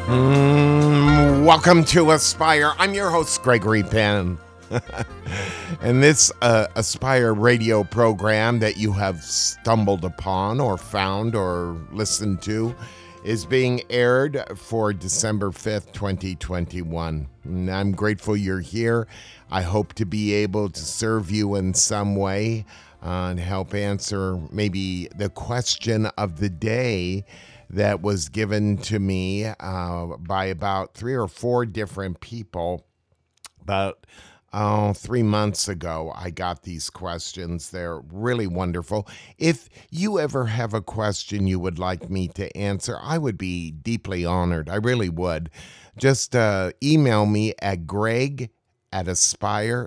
Welcome to Aspire. I'm your host, Gregory Penn. And this Aspire radio program that you have stumbled upon or found or listened to is being aired for December 5th, 2021. And I'm grateful you're here. I hope to be able to serve you in some way and help answer maybe the question of the day that was given to me by about 3 or 4 different people about 3 months ago. I got these questions. They're really wonderful. If you ever have a question you would like me to answer, I would be deeply honored. I really would. Just email me at greg@aspire,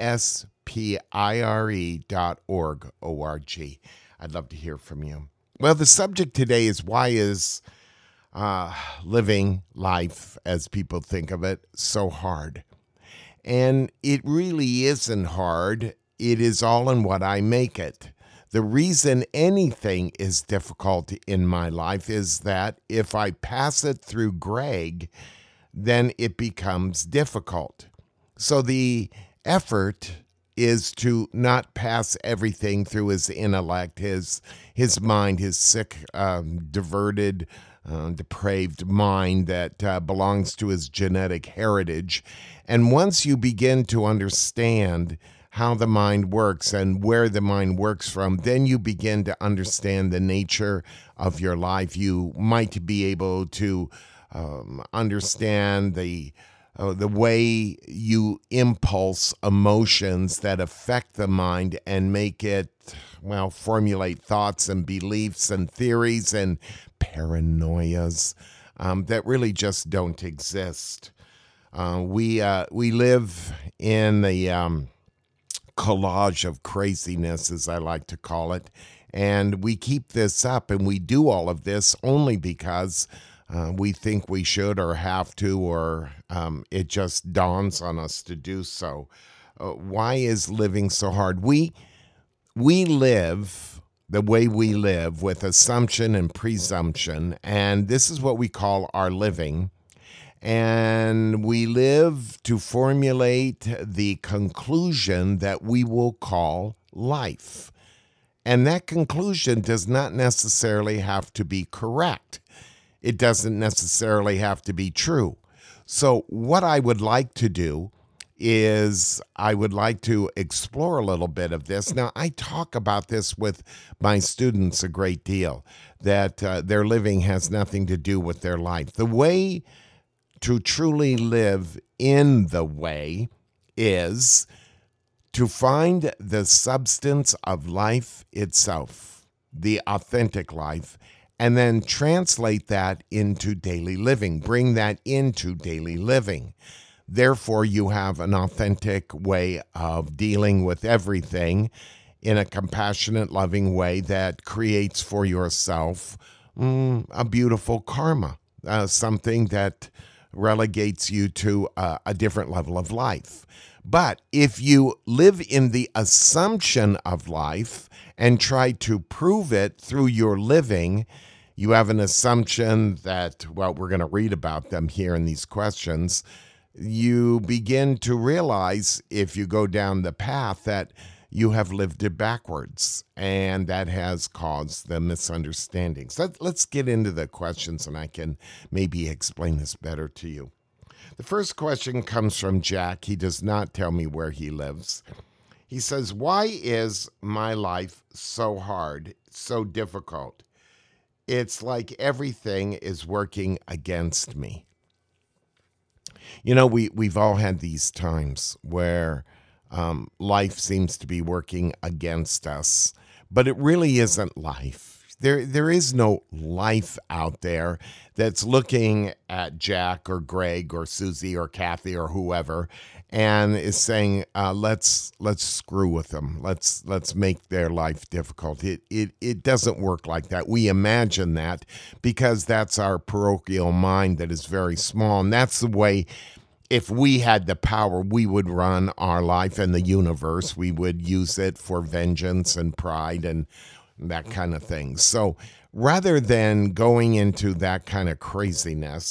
aspire.org, O-R-G. I'd love to hear from you. Well, the subject today is why is living life, as people think of it, so hard? And it really isn't hard. It is all in what I make it. The reason anything is difficult in my life is that if I pass it through Greg, then it becomes difficult. So the effort is to not pass everything through his intellect, his mind, his sick, diverted, depraved mind that belongs to his genetic heritage. And once you begin to understand how the mind works and where the mind works from, then you begin to understand the nature of your life. You might be able to understand the way you impulse emotions that affect the mind and make it, formulate thoughts and beliefs and theories and paranoias that really just don't exist. We live in the collage of craziness, as I like to call it, and we keep this up and we do all of this only because we think we should or have to, or it just dawns on us to do so. Why is living so hard? We live the way we live with assumption and presumption, and this is what we call our living. And we live to formulate the conclusion that we will call life. And that conclusion does not necessarily have to be correct. It doesn't necessarily have to be true. So what I would like to do is I would like to explore a little bit of this. Now, I talk about this with my students a great deal, that their living has nothing to do with their life. The way to truly live in the way is to find the substance of life itself, the authentic life, and then translate that into daily living, bring that into daily living. Therefore, you have an authentic way of dealing with everything in a compassionate, loving way that creates for yourself a beautiful karma, something that relegates you to a different level of life. But if you live in the assumption of life and try to prove it through your living, you have an assumption that, we're going to read about them here in these questions. You begin to realize, if you go down the path, that you have lived it backwards, and that has caused the misunderstandings. Let's get into the questions, and I can maybe explain this better to you. The first question comes from Jack. He does not tell me where he lives. He says, why is my life so hard, so difficult? It's like everything is working against me. You know, we've all had these times where life seems to be working against us, but it really isn't life. There is no life out there that's looking at Jack or Greg or Susie or Kathy or whoever and is saying, let's screw with them. Let's make their life difficult. It doesn't work like that. We imagine that because that's our parochial mind that is very small, and that's the way. If we had the power, we would run our life and the universe. We would use it for vengeance and pride and that kind of thing. So rather than going into that kind of craziness,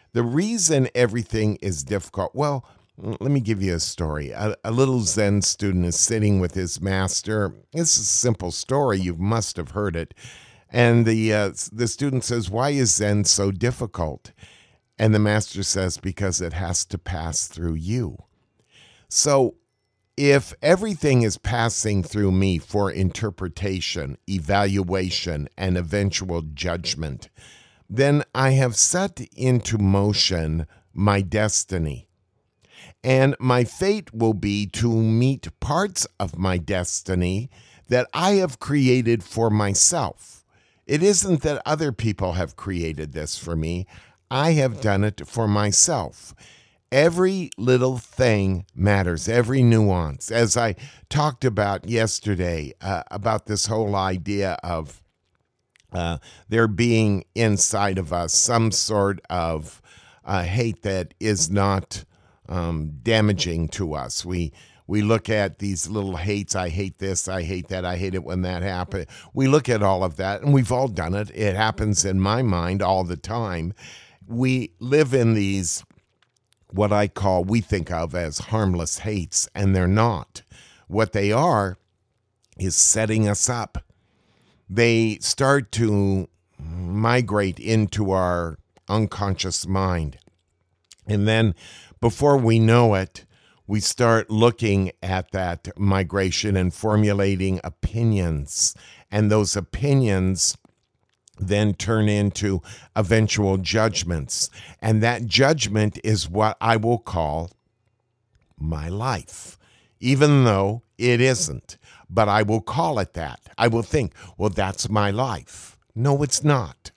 The reason everything is difficult, well, let me give you a story. A little Zen student is sitting with his master. It's a simple story. You must have heard it. And the student says, "Why is Zen so difficult?" And the master says, "Because it has to pass through you." So if everything is passing through me for interpretation, evaluation, and eventual judgment, then I have set into motion my destiny. And my fate will be to meet parts of my destiny that I have created for myself. It isn't that other people have created this for me. I have done it for myself. Every little thing matters, every nuance. As I talked about yesterday, about this whole idea of there being inside of us some sort of hate that is not damaging to us. We look at these little hates. I hate this. I hate that. I hate it when that happened. We look at all of that, and we've all done it. It happens in my mind all the time. We live in these, what we think of as harmless hates, and they're not. What they are is setting us up. They start to migrate into our unconscious mind. And then before we know it, we start looking at that migration and formulating opinions. And those opinions then turn into eventual judgments. And that judgment is what I will call my life, even though it isn't. But I will call it that. I will think, well, that's my life. No, it's not.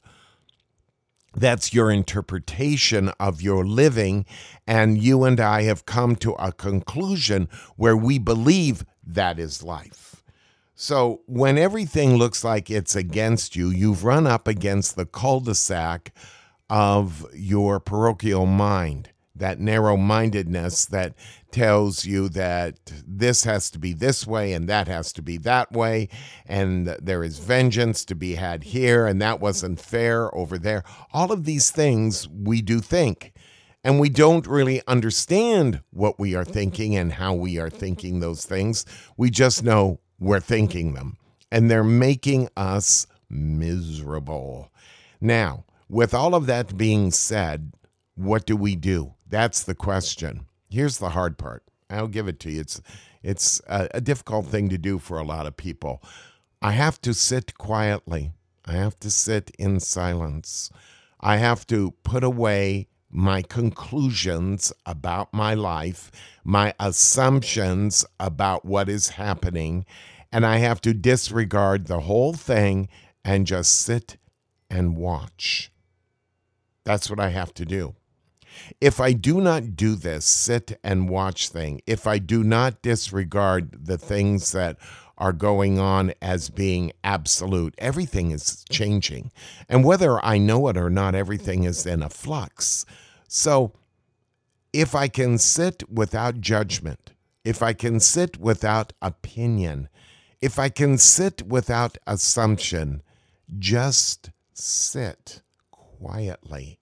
That's your interpretation of your living, and you and I have come to a conclusion where we believe that is life. So when everything looks like it's against you, you've run up against the cul-de-sac of your parochial mind, that narrow-mindedness that tells you that this has to be this way and that has to be that way, and there is vengeance to be had here, and that wasn't fair over there. All of these things we do think, and we don't really understand what we are thinking and how we are thinking those things. We just know we're thinking them, and they're making us miserable. Now, with all of that being said, what do? That's the question. Here's the hard part. I'll give it to you. It's a difficult thing to do for a lot of people. I have to sit quietly. I have to sit in silence. I have to put away my conclusions about my life, my assumptions about what is happening, and I have to disregard the whole thing and just sit and watch. That's what I have to do. If I do not do this sit and watch thing, if I do not disregard the things that are going on as being absolute, everything is changing. And whether I know it or not, everything is in a flux. So if I can sit without judgment, if I can sit without opinion, if I can sit without assumption, just sit quietly.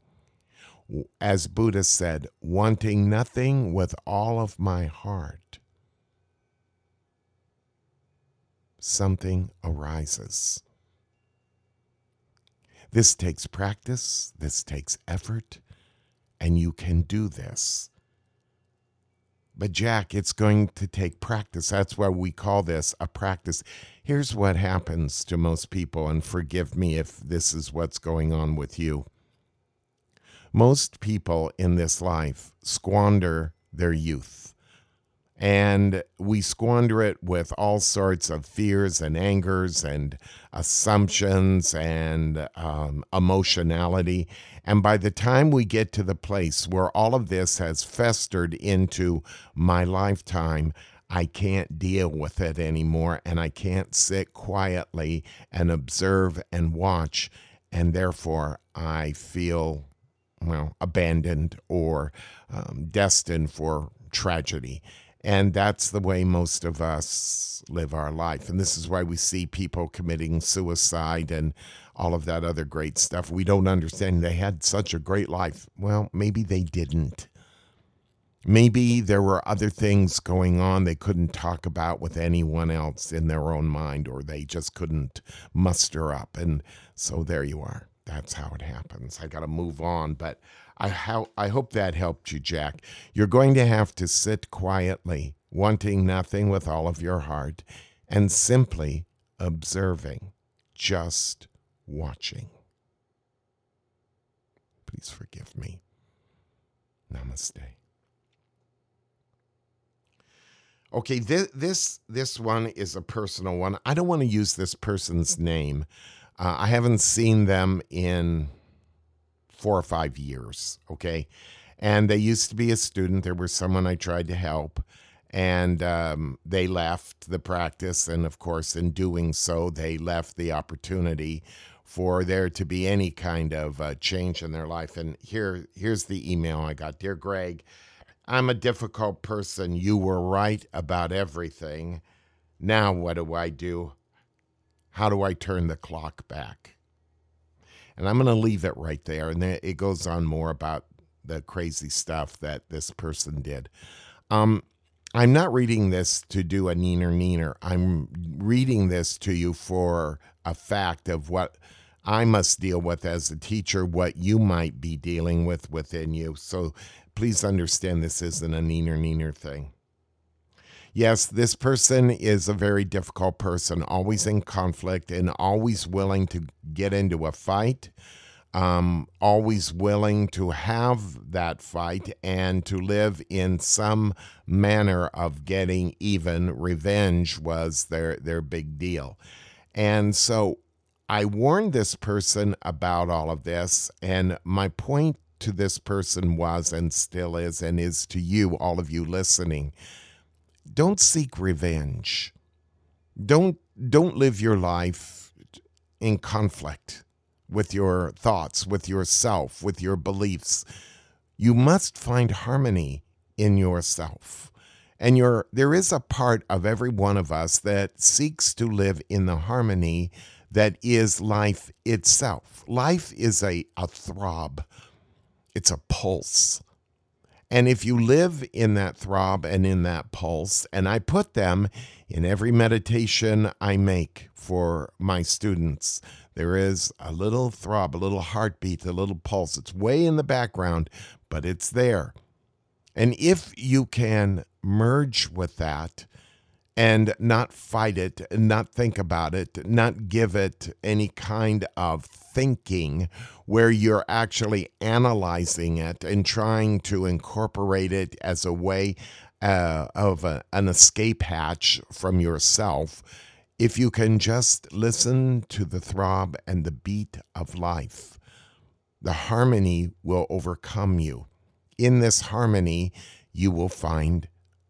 As Buddha said, wanting nothing with all of my heart, something arises. This takes practice, this takes effort, and you can do this. But Jack, it's going to take practice. That's why we call this a practice. Here's what happens to most people, and forgive me if this is what's going on with you. Most people in this life squander their youth, and we squander it with all sorts of fears and angers and assumptions and emotionality. And by the time we get to the place where all of this has festered into my lifetime, I can't deal with it anymore, and I can't sit quietly and observe and watch, and therefore I feel abandoned or destined for tragedy. And that's the way most of us live our life. And this is why we see people committing suicide and all of that other great stuff. We don't understand they had such a great life. Well, maybe they didn't. Maybe there were other things going on they couldn't talk about with anyone else in their own mind, or they just couldn't muster up. And so there you are. That's how it happens. I got to move on, but I hope that helped you, Jack. You're going to have to sit quietly, wanting nothing with all of your heart, and simply observing, just watching. Please forgive me. Namaste. Okay, this one is a personal one. I don't want to use this person's name. I haven't seen them in 4 or 5 years, okay? And they used to be a student. There was someone I tried to help, and they left the practice. And, of course, in doing so, they left the opportunity for there to be any kind of change in their life. And here's the email I got. Dear Greg, I'm a difficult person. You were right about everything. Now what do I do? How do I turn the clock back? And I'm going to leave it right there. And then it goes on more about the crazy stuff that this person did. I'm not reading this to do a neener. I'm reading this to you for a fact of what I must deal with as a teacher, what you might be dealing with within you. So please understand this isn't a neener thing. Yes, this person is a very difficult person, always in conflict and always willing to get into a fight, always willing to have that fight and to live in some manner of getting even. Revenge was their big deal. And so I warned this person about all of this, and my point to this person was and still is, and is to you, all of you listening, don't seek revenge. Don't live your life in conflict with your thoughts, with yourself, with your beliefs. You must find harmony in yourself. And there is a part of every one of us that seeks to live in the harmony that is life itself. Life is a throb. It's a pulse. And if you live in that throb and in that pulse, and I put them in every meditation I make for my students, there is a little throb, a little heartbeat, a little pulse. It's way in the background, but it's there. And if you can merge with that and not fight it, not think about it, not give it any kind of thinking where you're actually analyzing it and trying to incorporate it as a way of an escape hatch from yourself, if you can just listen to the throb and the beat of life, the harmony will overcome you. In this harmony, you will find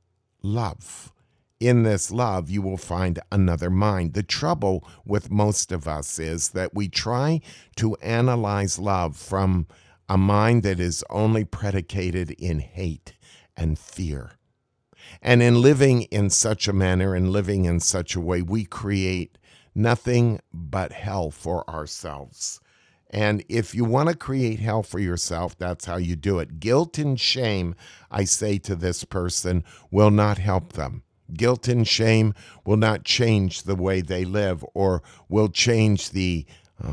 love. In this love, you will find another mind. The trouble with most of us is that we try to analyze love from a mind that is only predicated in hate and fear. And in living in such a manner and living in such a way, we create nothing but hell for ourselves. And if you want to create hell for yourself, that's how you do it. Guilt and shame, I say to this person, will not help them. Guilt and shame will not change the way they live or will change the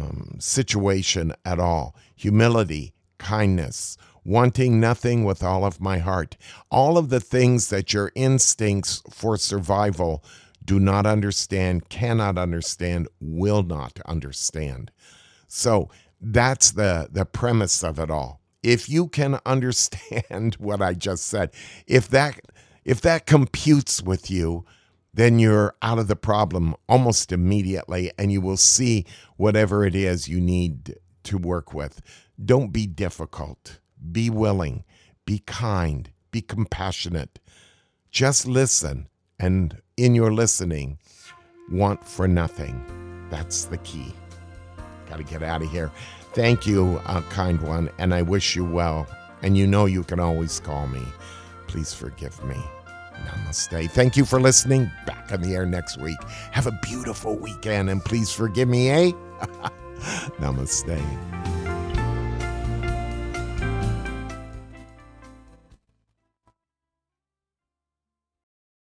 situation at all. Humility, kindness, wanting nothing with all of my heart, all of the things that your instincts for survival do not understand, cannot understand, will not understand. So that's the premise of it all. If you can understand what I just said, if that computes with you, then you're out of the problem almost immediately, and you will see whatever it is you need to work with. Don't be difficult. Be willing. Be kind. Be compassionate. Just listen, and in your listening, want for nothing. That's the key. Got to get out of here. Thank you, kind one, and I wish you well. And you know you can always call me. Please forgive me. Namaste. Thank you for listening. Back on the air next week. Have a beautiful weekend, and please forgive me, eh? Namaste.